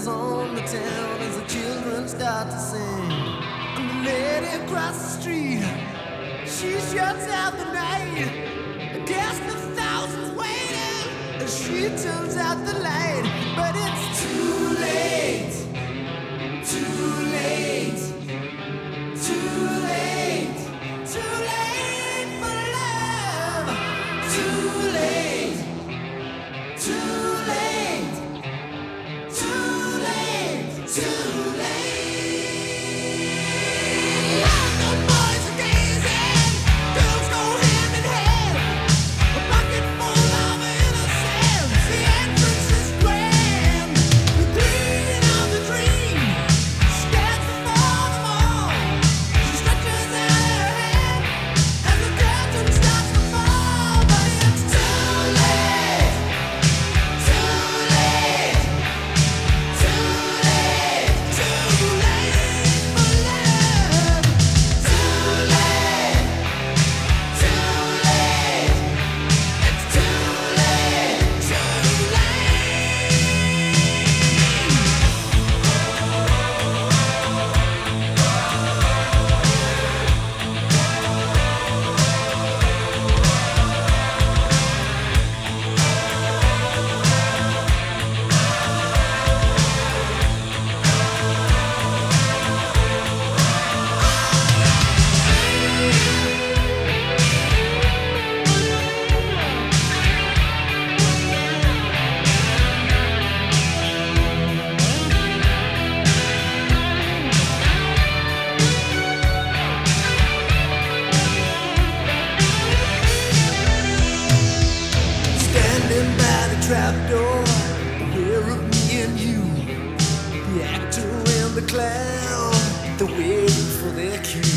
bells on the town as the children start to sing. And the lady across the street, she shuts out the night. Guess the thousands waiting as she turns out the light. But it's too late, too late, too late, too late for love. Too late, too late, too late, too late. The boys are gazing, girls go hand in hand. A bucket full of innocence, the entrance is grand. The queen of the dream stands before them all. She stretches out her hand as the curtain starts to fall. But it's too late, too late, too late, too late for love. Too late, too late, it's too late, too standing by the trapdoor, aware of me and you, the actor and the clown, they're waiting for their cue.